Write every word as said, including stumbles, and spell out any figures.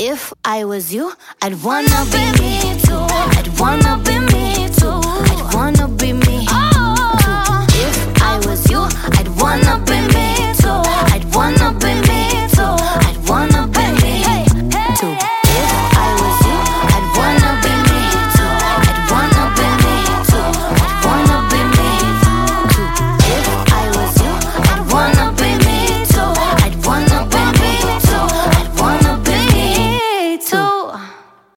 If I was you, I'd wanna be me too. I'd wanna be me too. I'd wanna be me